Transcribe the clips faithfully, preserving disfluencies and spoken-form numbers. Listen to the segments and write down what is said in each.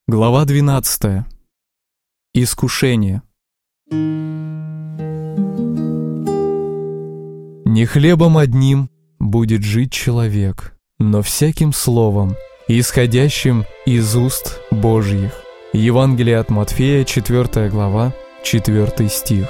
Глава двенадцатая. Искушение. Не хлебом одним будет жить человек, но всяким словом, исходящим из уст Божьих. Евангелие от Матфея, четвёртая глава, четвёртый стих.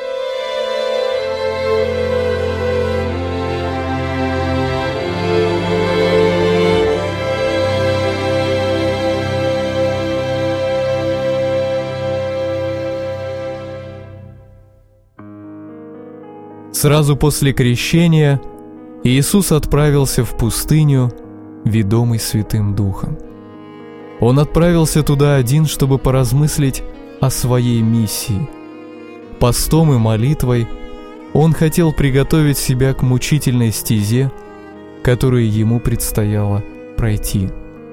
Сразу после крещения Иисус отправился в пустыню, ведомый Святым Духом. Он отправился туда один, чтобы поразмыслить о своей миссии. Постом и молитвой он хотел приготовить себя к мучительной стезе, которую ему предстояло пройти.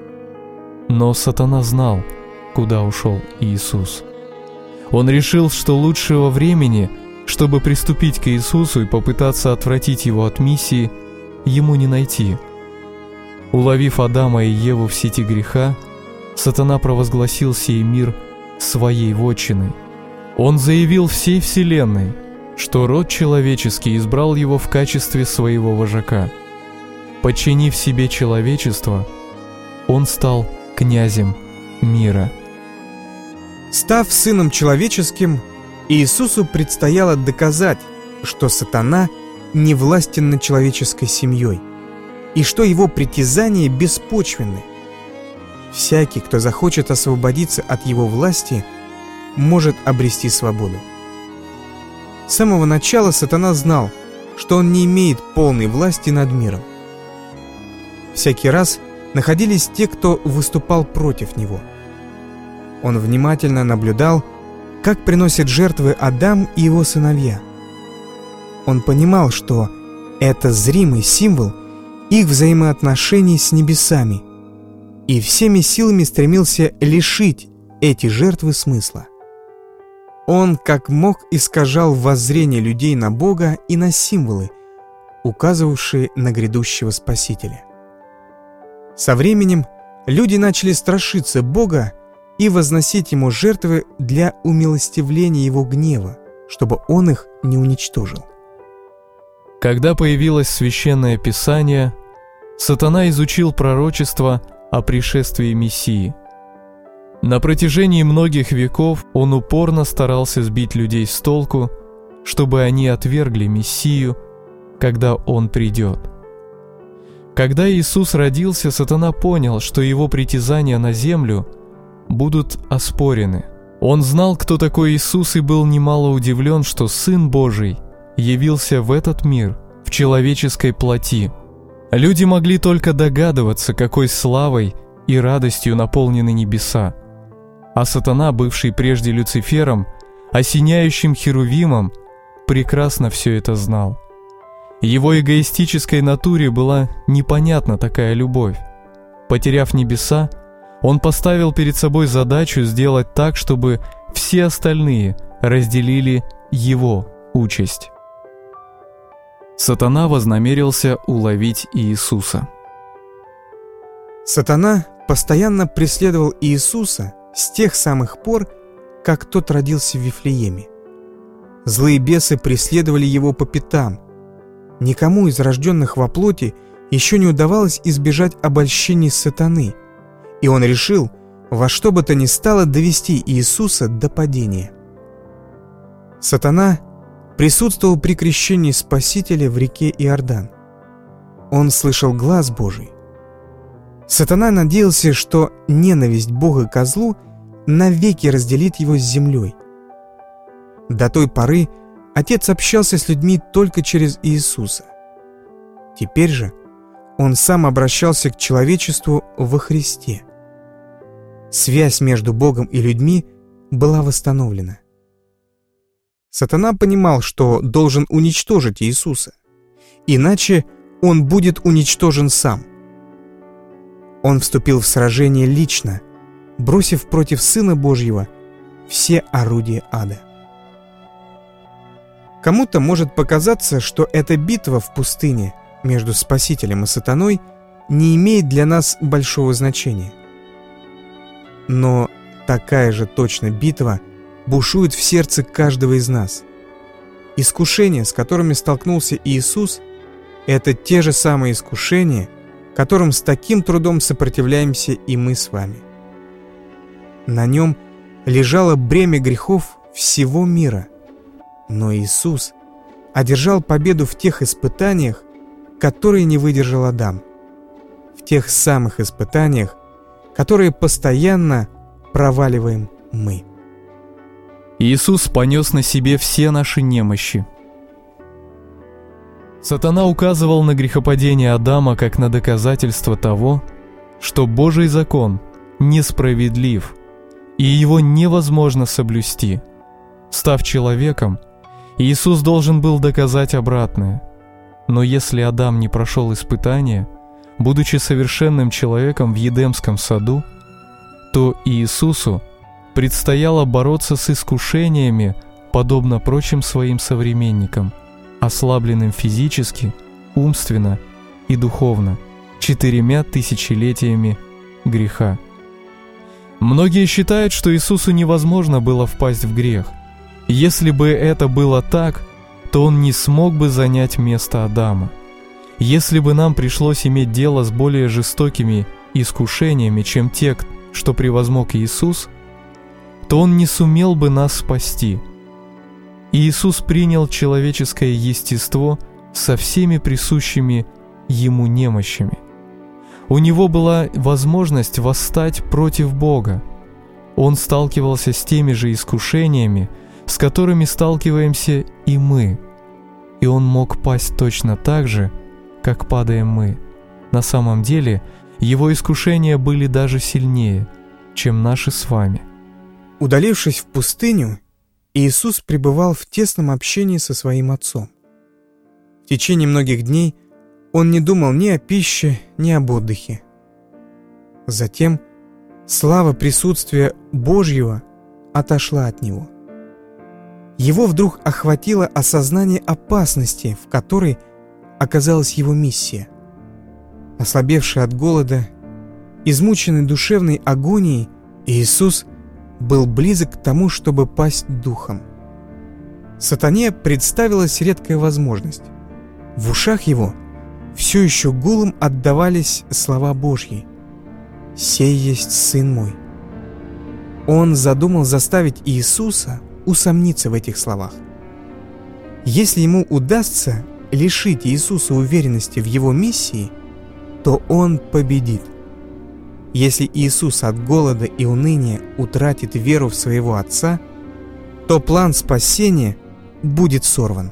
Но сатана знал, куда ушел Иисус. Он решил, что лучшего времени, чтобы приступить к Иисусу и попытаться отвратить его от миссии, ему не найти. Уловив Адама и Еву в сети греха, сатана провозгласил сей мир своей вотчиной. Он заявил всей вселенной, что род человеческий избрал его в качестве своего вожака. Подчинив себе человечество, он стал князем мира. Став сыном человеческим, Иисусу предстояло доказать, что сатана не властен над человеческой семьей и что его притязания беспочвенны. Всякий, кто захочет освободиться от его власти, может обрести свободу. С самого начала сатана знал, что он не имеет полной власти над миром. Всякий раз находились те, кто выступал против него. Он внимательно наблюдал, как приносят жертвы Адам и его сыновья. Он понимал, что это зримый символ их взаимоотношений с небесами, и всеми силами стремился лишить эти жертвы смысла. Он как мог искажал воззрение людей на Бога и на символы, указывавшие на грядущего Спасителя. Со временем люди начали страшиться Бога и возносить ему жертвы для умилостивления его гнева, чтобы он их не уничтожил. Когда появилось Священное Писание, сатана изучил пророчество о пришествии Мессии. На протяжении многих веков он упорно старался сбить людей с толку, чтобы они отвергли Мессию, когда он придет. Когда Иисус родился, сатана понял, что его притязания на землю будут оспорены. Он знал, кто такой Иисус, и был немало удивлен, что Сын Божий явился в этот мир в человеческой плоти. Люди могли только догадываться, какой славой и радостью наполнены небеса. А сатана, бывший прежде Люцифером, осеняющим Херувимом, прекрасно все это знал. Его эгоистической натуре была непонятна такая любовь. Потеряв небеса, он поставил перед собой задачу сделать так, чтобы все остальные разделили его участь. Сатана вознамерился уловить Иисуса. Сатана постоянно преследовал Иисуса с тех самых пор, как тот родился в Вифлееме. Злые бесы преследовали его по пятам. Никому из рожденных во плоти еще не удавалось избежать обольщений сатаны, и он решил во что бы то ни стало довести Иисуса до падения. Сатана присутствовал при крещении Спасителя в реке Иордан. Он слышал глас Божий. Сатана надеялся, что ненависть Бога к козлу навеки разделит его с землей. До той поры Отец общался с людьми только через Иисуса. Теперь же Он сам обращался к человечеству во Христе. Связь между Богом и людьми была восстановлена. Сатана понимал, что должен уничтожить Иисуса, иначе он будет уничтожен сам. Он вступил в сражение лично, бросив против Сына Божьего все орудия ада. Кому-то может показаться, что эта битва в пустыне между Спасителем и сатаной не имеет для нас большого значения. Но такая же точно битва бушует в сердце каждого из нас. Искушения, с которыми столкнулся Иисус, это те же самые искушения, которым с таким трудом сопротивляемся и мы с вами. На нем лежало бремя грехов всего мира, но Иисус одержал победу в тех испытаниях, которые не выдержал Адам, в тех самых испытаниях, которые постоянно проваливаем мы. Иисус понес на себе все наши немощи. Сатана указывал на грехопадение Адама как на доказательство того, что Божий закон несправедлив, и его невозможно соблюсти. Став человеком, Иисус должен был доказать обратное. Но если Адам не прошел испытания, будучи совершенным человеком в Едемском саду, то Иисусу предстояло бороться с искушениями, подобно прочим своим современникам, ослабленным физически, умственно и духовно, четырьмя тысячелетиями греха. Многие считают, что Иисусу невозможно было впасть в грех. Если бы это было так, то Он не смог бы занять место Адама. Если бы нам пришлось иметь дело с более жестокими искушениями, чем те, что превозмог Иисус, то Он не сумел бы нас спасти. Иисус принял человеческое естество со всеми присущими Ему немощами. У Него была возможность восстать против Бога. Он сталкивался с теми же искушениями, с которыми сталкиваемся и мы. И Он мог пасть точно так же, как падаем мы. На самом деле, Его искушения были даже сильнее, чем наши с вами. Удалившись в пустыню, Иисус пребывал в тесном общении со Своим Отцом. В течение многих дней Он не думал ни о пище, ни об отдыхе. Затем слава присутствия Божьего отошла от Него. Его вдруг охватило осознание опасности, в которой оказалась Его миссия. Ослабевший от голода, измученный душевной агонией, Иисус был близок к тому, чтобы пасть духом. Сатане представилась редкая возможность. В ушах его все еще гулом отдавались слова Божьи: «Сей есть Сын мой». Он задумал заставить Иисуса усомниться в этих словах. Если ему удастся лишить Иисуса уверенности в его миссии, то он победит. Если Иисус от голода и уныния утратит веру в своего Отца, то план спасения будет сорван.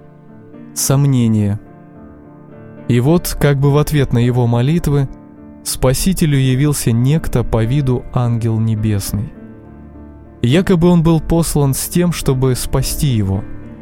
Сомнение. И вот, как бы в ответ на его молитвы, Спасителю явился некто по виду ангел небесный. Якобы он был послан с тем, чтобы спасти его.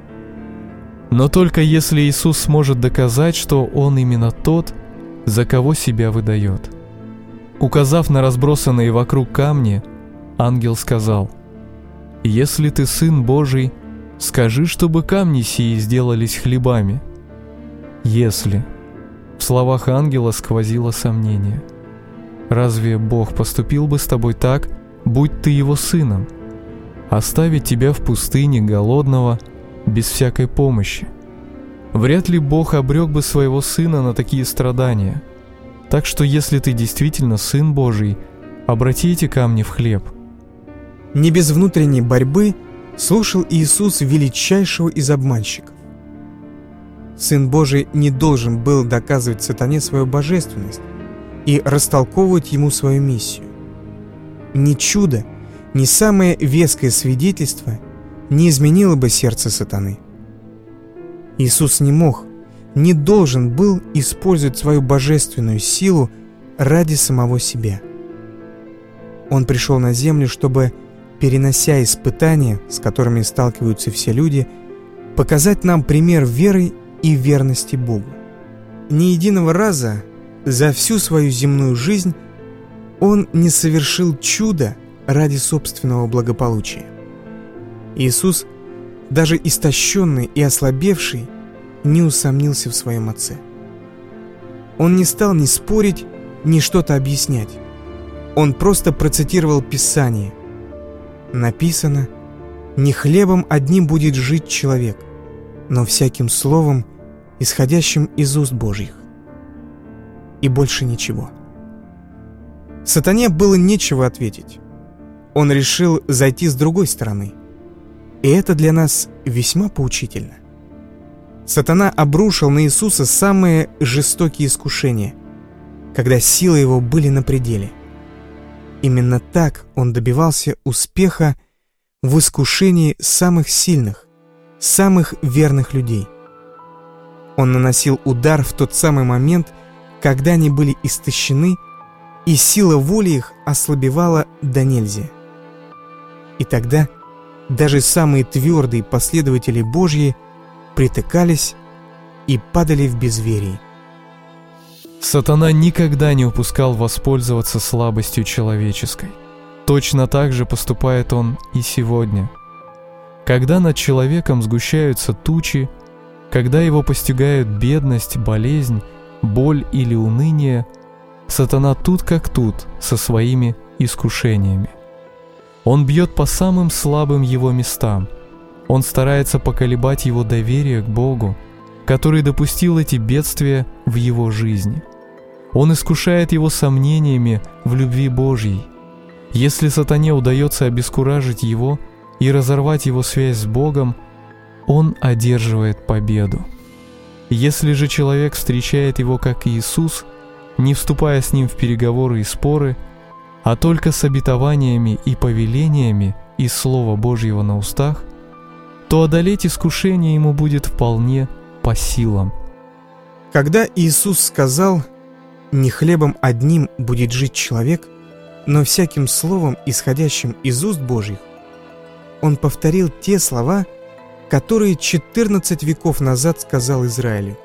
Но только если Иисус сможет доказать, что он именно тот, за кого себя выдает. Указав на разбросанные вокруг камни, ангел сказал: «Если ты Сын Божий, скажи, чтобы камни сии сделались хлебами». «Если». В словах ангела сквозило сомнение. «Разве Бог поступил бы с тобой так, будь ты Его сыном? Оставить тебя в пустыне голодного, без всякой помощи? Вряд ли Бог обрек бы своего сына на такие страдания. Так что если ты действительно Сын Божий, обрати эти камни в хлеб». Не без внутренней борьбы слушал Иисус величайшего из обманщиков. Сын Божий не должен был доказывать сатане свою божественность и растолковывать ему свою миссию. Ни чудо, ни самое веское свидетельство не изменило бы сердце сатаны. Иисус не мог, не должен был использовать свою божественную силу ради самого себя. Он пришел на землю, чтобы, перенося испытания, с которыми сталкиваются все люди, показать нам пример веры и верности Богу. Ни единого раза за всю свою земную жизнь Он не совершил чудо ради собственного благополучия. Иисус, даже истощенный и ослабевший, не усомнился в своем Отце. Он не стал ни спорить, ни что-то объяснять. Он просто процитировал Писание, написано: «Не хлебом одним будет жить человек, но всяким словом, исходящим из уст Божьих». И больше ничего. Сатане было нечего ответить. Он решил зайти с другой стороны. И это для нас весьма поучительно. Сатана обрушил на Иисуса самые жестокие искушения, когда силы его были на пределе. Именно так он добивался успеха в искушении самых сильных, самых верных людей. Он наносил удар в тот самый момент, когда они были истощены, и сила воли их ослабевала до нельзя. И тогда даже самые твердые последователи Божьи притыкались и падали в безверии. Сатана никогда не упускал воспользоваться слабостью человеческой. Точно так же поступает он и сегодня. Когда над человеком сгущаются тучи, когда его постигают бедность, болезнь, боль или уныние, Сатана тут как тут со своими искушениями. Он бьет по самым слабым его местам. Он старается поколебать его доверие к Богу, который допустил эти бедствия в его жизни. Он искушает его сомнениями в любви Божьей. Если сатане удается обескуражить его и разорвать его связь с Богом, он одерживает победу. Если же человек встречает его как Иисус, не вступая с ним в переговоры и споры, а только с обетованиями и повелениями из Слова Божьего на устах, то одолеть искушение ему будет вполне по силам. Когда Иисус сказал: «Не хлебом одним будет жить человек, но всяким словом, исходящим из уст Божьих», Он повторил те слова, которые четырнадцать веков назад сказал Израилю.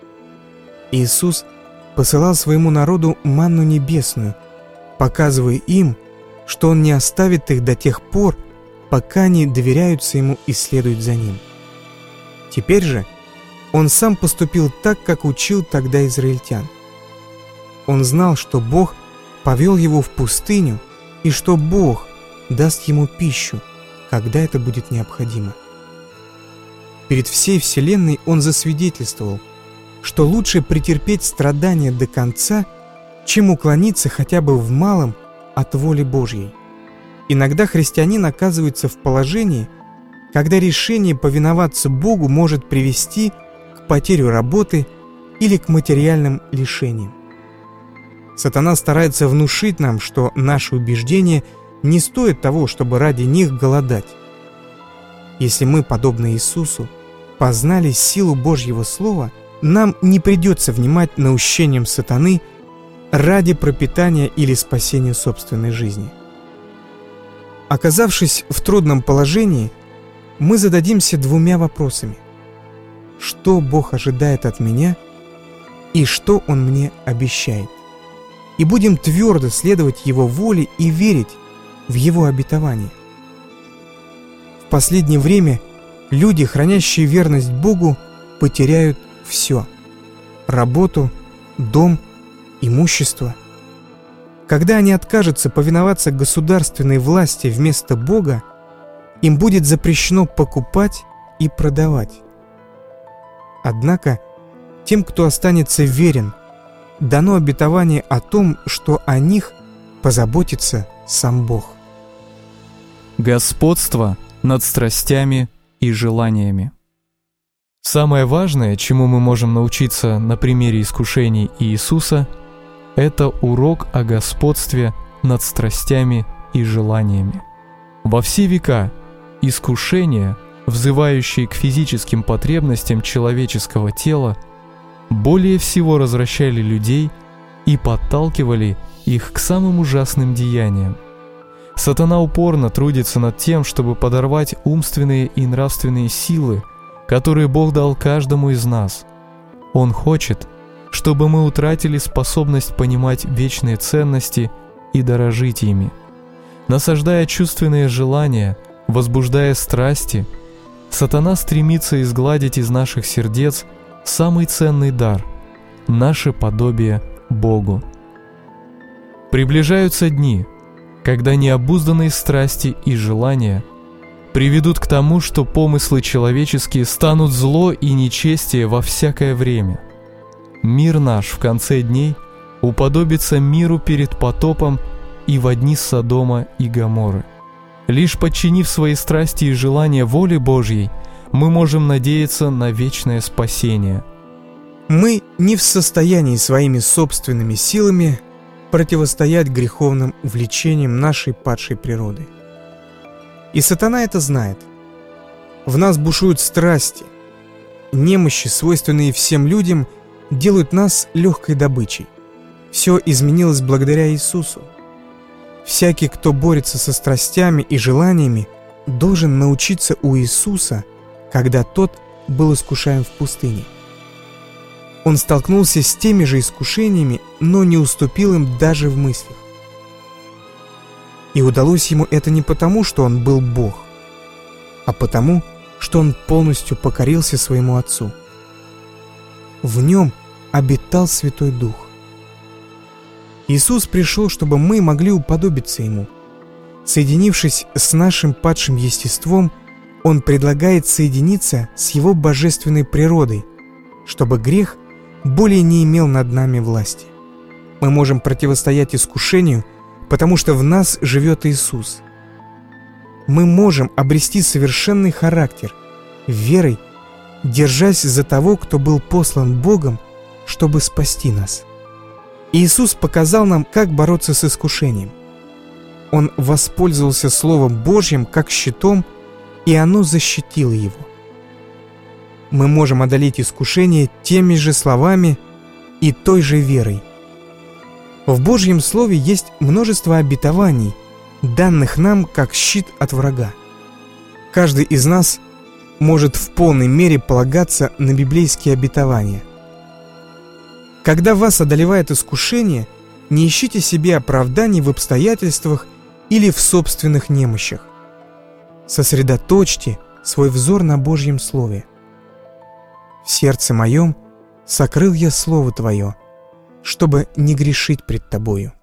Иисус посылал своему народу манну небесную, показывая им, что Он не оставит их до тех пор, пока они доверяются Ему и следуют за Ним. Теперь же Он сам поступил так, как учил тогда израильтян. Он знал, что Бог повел его в пустыню и что Бог даст ему пищу, когда это будет необходимо. Перед всей вселенной Он засвидетельствовал, что лучше претерпеть страдания до конца, чем уклониться хотя бы в малом от воли Божьей. Иногда христианин оказывается в положении, когда решение повиноваться Богу может привести к потере работы или к материальным лишениям. Сатана старается внушить нам, что наши убеждения не стоят того, чтобы ради них голодать. Если мы, подобно Иисусу, познали силу Божьего Слова, нам не придется внимать наущениям сатаны ради пропитания или спасения собственной жизни. Оказавшись в трудном положении, мы зададимся двумя вопросами: что Бог ожидает от меня и что Он мне обещает? И будем твердо следовать Его воле и верить в Его обетование. В последнее время люди, хранящие верность Богу, потеряют все: работу, дом, имущество. Когда они откажутся повиноваться государственной власти вместо Бога, им будет запрещено покупать и продавать. Однако тем, кто останется верен, дано обетование о том, что о них позаботится сам Бог. Господство над страстями и желаниями. Самое важное, чему мы можем научиться на примере искушений Иисуса, это урок о господстве над страстями и желаниями. Во все века искушения, взывающие к физическим потребностям человеческого тела, более всего развращали людей и подталкивали их к самым ужасным деяниям. Сатана упорно трудится над тем, чтобы подорвать умственные и нравственные силы, которые Бог дал каждому из нас. Он хочет, чтобы мы утратили способность понимать вечные ценности и дорожить ими. Насаждая чувственные желания, возбуждая страсти, сатана стремится изгладить из наших сердец самый ценный дар – наше подобие Богу. Приближаются дни, когда необузданные страсти и желания приведут к тому, что помыслы человеческие станут зло и нечестие во всякое время. Мир наш в конце дней уподобится миру перед потопом и во дни Содома и Гоморры. Лишь подчинив свои страсти и желания воле Божьей, мы можем надеяться на вечное спасение. Мы не в состоянии своими собственными силами противостоять греховным влечениям нашей падшей природы. И сатана это знает. В нас бушуют страсти. Немощи, свойственные всем людям, делают нас легкой добычей. Все изменилось благодаря Иисусу. Всякий, кто борется со страстями и желаниями, должен научиться у Иисуса, когда Тот был искушаем в пустыне. Он столкнулся с теми же искушениями, но не уступил им даже в мыслях. И удалось ему это не потому, что он был Бог, а потому, что он полностью покорился своему Отцу. В нем обитал Святой Дух. Иисус пришел, чтобы мы могли уподобиться Ему. Соединившись с нашим падшим естеством, Он предлагает соединиться с Его божественной природой, чтобы грех более не имел над нами власти. Мы можем противостоять искушению, потому что в нас живет Иисус. Мы можем обрести совершенный характер, верой, держась за того, кто был послан Богом, чтобы спасти нас. Иисус показал нам, как бороться с искушением. Он воспользовался Словом Божьим как щитом, и оно защитило его. Мы можем одолеть искушение теми же словами и той же верой. В Божьем Слове есть множество обетований, данных нам как щит от врага. Каждый из нас может в полной мере полагаться на библейские обетования. Когда вас одолевает искушение, не ищите себе оправданий в обстоятельствах или в собственных немощах. Сосредоточьте свой взор на Божьем Слове. В сердце моем сокрыл я Слово Твое, чтобы не грешить пред Тобою.